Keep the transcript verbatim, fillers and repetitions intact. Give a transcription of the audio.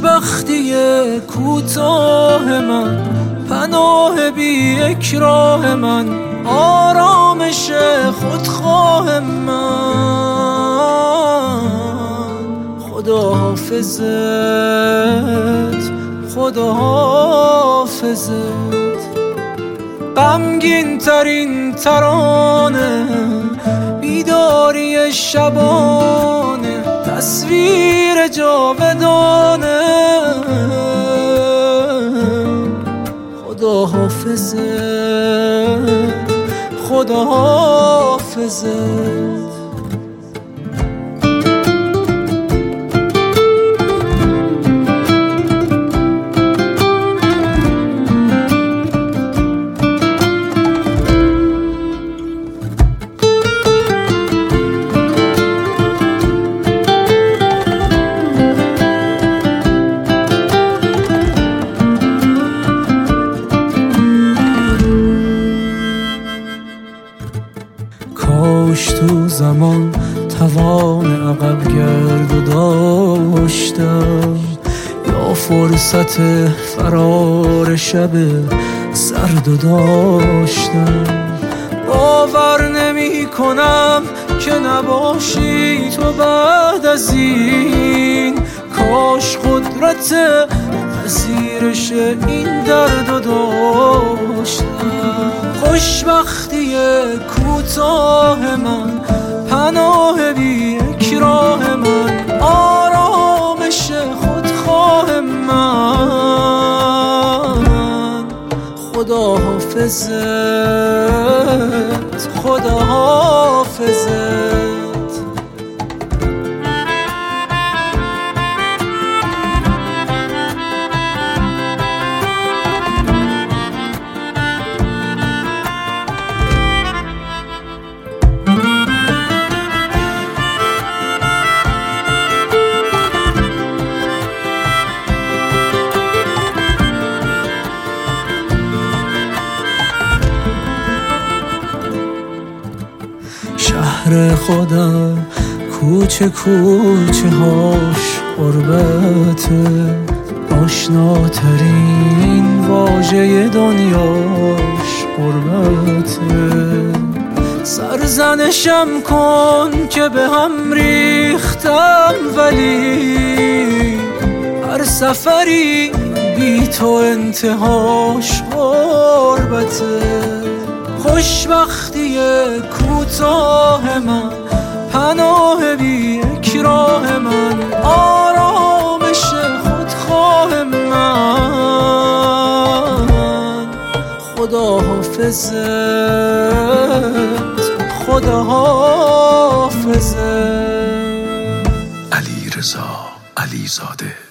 خوشبختی کوتاه من، پناه بی اکراه من، آرامش خودخواه من. خدا حافظت، خدا حافظت. غمگین ترین ترانه، بیداری شبانه، تصویر جاودانه. خدا حافظت، خدا حافظت. کاش تو زمان توان عقب گرد داشتم، یا فرصت فرار شب سرد داشتم. باور نمی کنم که نباشی تو بعد از این. کاش قدرت پذیرش این درد داشتم. خوشبختی کوتاه من، پناه بی اکراه من، آرامش خودخواه من. خدا حافظت، خدا حافظت. شهر خودم کوچه کوچه هاش غربته، آشناترین واژه دنیاش غربته. سرزنشم کن که به هم ریختم، ولی هر سفری بی تو انتهاش غربته. خوشبختی کوتاه من، پناه بی اکراه من، آرامش خودخواه من. خدا حافظت، خدا حافظت. علیرضا علیزاده.